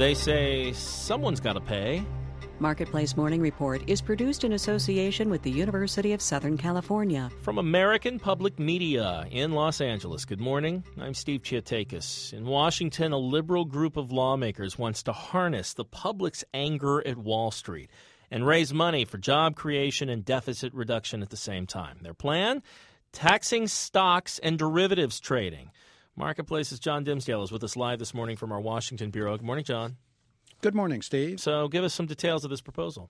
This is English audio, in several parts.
They say someone's got to pay. Marketplace Morning Report is produced in association with the University of Southern California. From American Public Media in Los Angeles, good morning. I'm Steve Chiatakis. In Washington, a liberal group of lawmakers wants to harness the public's anger at Wall Street and raise money for job creation and deficit reduction at the same time. Their plan? Taxing stocks and derivatives trading. Marketplace's John Dimsdale is with us live this morning from our Washington bureau. Good morning, John. Good morning, Steve. So give us some details of this proposal.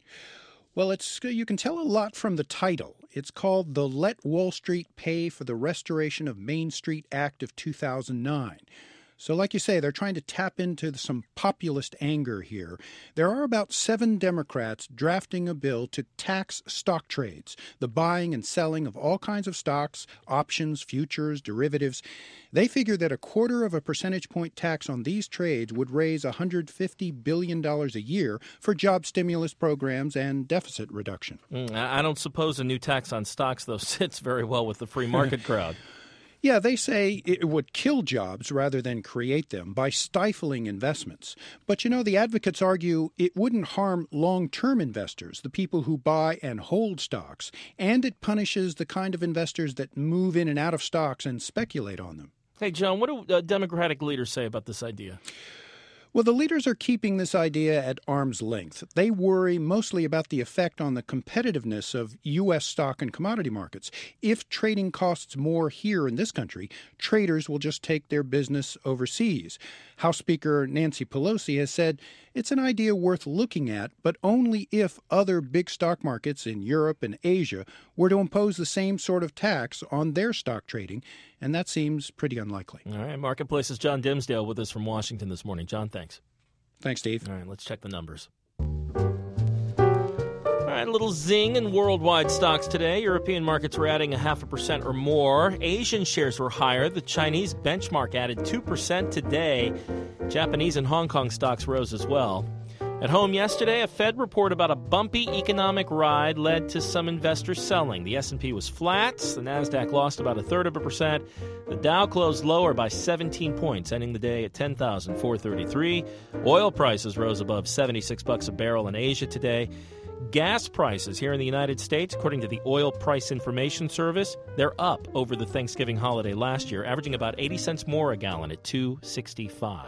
Well, you can tell a lot from the title. It's called the Let Wall Street Pay for the Restoration of Main Street Act of 2009. So like you say, they're trying to tap into some populist anger here. There are about 7 Democrats drafting a bill to tax stock trades, the buying and selling of all kinds of stocks, options, futures, derivatives. They figure that a 1/4 percentage point tax on these trades would raise $150 billion a year for job stimulus programs and deficit reduction. I don't suppose a new tax on stocks, though, sits very well with the free market crowd. Yeah, they say it would kill jobs rather than create them by stifling investments. But, the advocates argue it wouldn't harm long-term investors, the people who buy and hold stocks, and it punishes the kind of investors that move in and out of stocks and speculate on them. Hey, John, what do Democratic leaders say about this idea? Well, the leaders are keeping this idea at arm's length. They worry mostly about the effect on the competitiveness of U.S. stock and commodity markets. If trading costs more here in this country, traders will just take their business overseas. House Speaker Nancy Pelosi has said it's an idea worth looking at, but only if other big stock markets in Europe and Asia were to impose the same sort of tax on their stock trading, and that seems pretty unlikely. All right, Marketplace's John Dimsdale with us from Washington this morning. John, thanks. Thanks, Steve. All right, let's check the numbers. All right, a little zing in worldwide stocks today. European markets were adding 0.5% or more. Asian shares were higher. The Chinese benchmark added 2% today. Japanese and Hong Kong stocks rose as well. At home yesterday, a Fed report about a bumpy economic ride led to some investors selling. The S&P was flat. The Nasdaq lost about 0.33%. The Dow closed lower by 17 points, ending the day at 10,433. Oil prices rose above $76 a barrel in Asia today. Gas prices here in the United States, according to the Oil Price Information Service, they're up over the Thanksgiving holiday last year, averaging about 80 cents more a gallon at $2.65.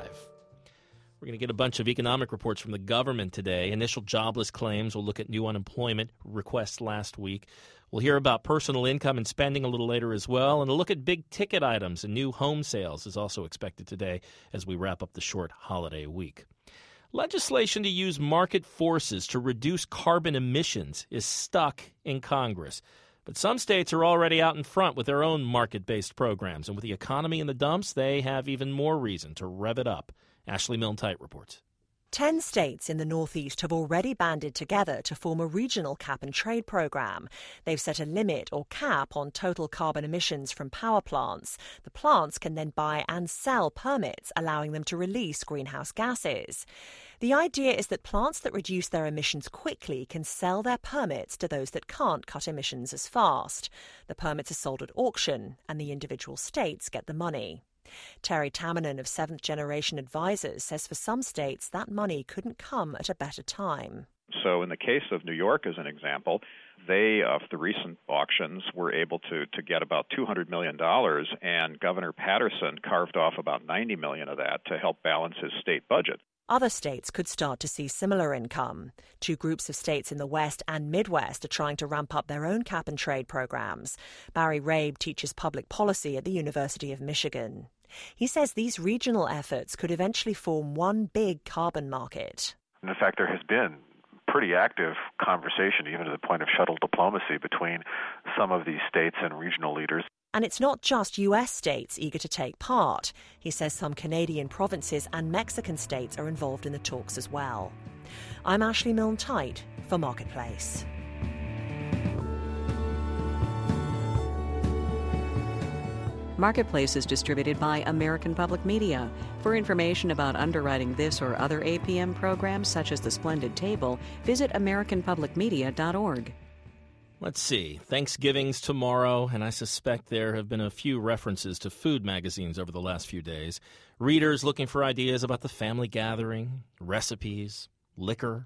We're going to get a bunch of economic reports from the government today. Initial jobless claims. We'll look at new unemployment requests last week. We'll hear about personal income and spending a little later as well. And a look at big-ticket items and new home sales is also expected today as we wrap up the short holiday week. Legislation to use market forces to reduce carbon emissions is stuck in Congress. But some states are already out in front with their own market-based programs. And with the economy in the dumps, they have even more reason to rev it up. Ashley Milne-Tyte reports. 10 states in the Northeast have already banded together to form a regional cap-and-trade program. They've set a limit or cap on total carbon emissions from power plants. The plants can then buy and sell permits, allowing them to release greenhouse gases. The idea is that plants that reduce their emissions quickly can sell their permits to those that can't cut emissions as fast. The permits are sold at auction, and the individual states get the money. Terry Tamminen of Seventh Generation Advisors says for some states that money couldn't come at a better time. So in the case of New York, as an example, they, of the recent auctions, were able to get about $200 million, and Governor Patterson carved off about $90 million of that to help balance his state budget. Other states could start to see similar income. 2 groups of states in the West and Midwest are trying to ramp up their own cap-and-trade programs. Barry Rabe teaches public policy at the University of Michigan. He says these regional efforts could eventually form one big carbon market. In fact, there has been pretty active conversation, even to the point of shuttle diplomacy, between some of these states and regional leaders. And it's not just U.S. states eager to take part. He says some Canadian provinces and Mexican states are involved in the talks as well. I'm Ashley Milne-Tyte for Marketplace. Marketplace is distributed by American Public Media. For information about underwriting this or other APM programs, such as The Splendid Table, visit AmericanPublicMedia.org. Let's see. Thanksgiving's tomorrow, and I suspect there have been a few references to food magazines over the last few days. Readers looking for ideas about the family gathering, recipes, liquor.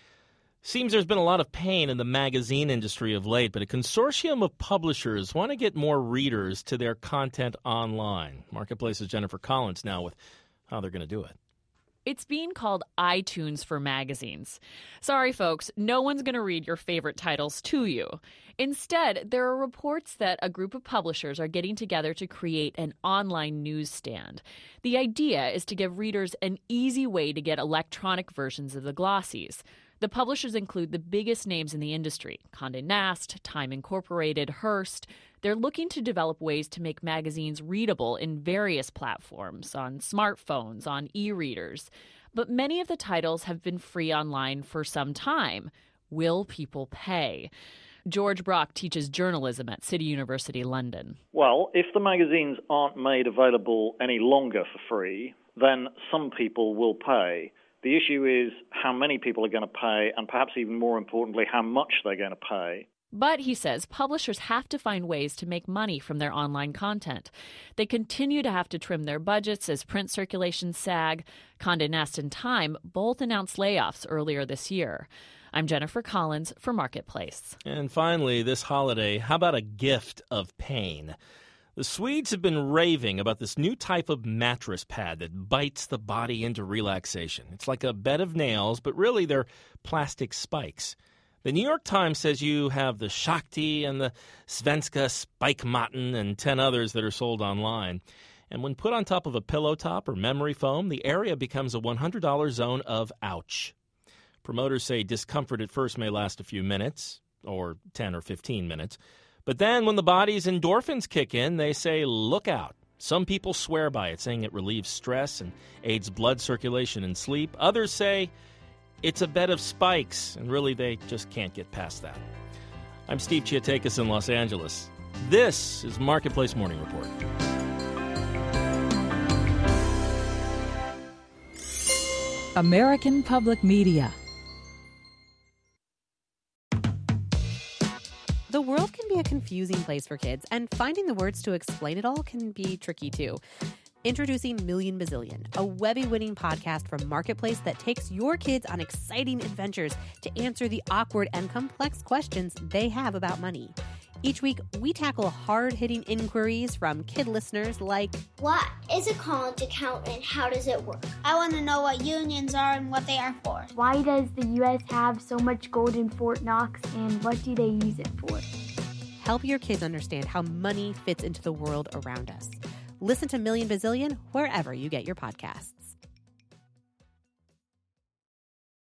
Seems there's been a lot of pain in the magazine industry of late, but a consortium of publishers want to get more readers to their content online. Marketplace's Jennifer Collins now with how they're going to do it. It's being called iTunes for magazines. Sorry, folks, no one's going to read your favorite titles to you. Instead, there are reports that a group of publishers are getting together to create an online newsstand. The idea is to give readers an easy way to get electronic versions of the glossies. The publishers include the biggest names in the industry: Condé Nast, Time Incorporated, Hearst. They're looking to develop ways to make magazines readable in various platforms, on smartphones, on e-readers. But many of the titles have been free online for some time. Will people pay? George Brock teaches journalism at City University London. Well, if the magazines aren't made available any longer for free, then some people will pay. The issue is how many people are going to pay, and perhaps even more importantly, how much they're going to pay. But, he says, publishers have to find ways to make money from their online content. They continue to have to trim their budgets as print circulations sag. Condé Nast and Time both announced layoffs earlier this year. I'm Jennifer Collins for Marketplace. And finally, this holiday, how about a gift of pain? The Swedes have been raving about this new type of mattress pad that bites the body into relaxation. It's like a bed of nails, but really they're plastic spikes. The New York Times says you have the Shakti and the Svenska Spikematten and 10 others that are sold online. And when put on top of a pillow top or memory foam, the area becomes a $100 zone of ouch. Promoters say discomfort at first may last a few minutes, or 10 or 15 minutes. But then when the body's endorphins kick in, they say, look out. Some people swear by it, saying it relieves stress and aids blood circulation and sleep. Others say it's a bed of spikes, and really they just can't get past that. I'm Steve Chiatakis in Los Angeles. This is Marketplace Morning Report. American Public Media. The world can be a confusing place for kids, and finding the words to explain it all can be tricky too. Introducing Million Bazillion, a Webby-winning podcast from Marketplace that takes your kids on exciting adventures to answer the awkward and complex questions they have about money. Each week, we tackle hard-hitting inquiries from kid listeners like, what is a college account and how does it work? I want to know what unions are and what they are for. Why does the U.S. have so much gold in Fort Knox, and what do they use it for? Help your kids understand how money fits into the world around us. Listen to Million Bazillion wherever you get your podcasts.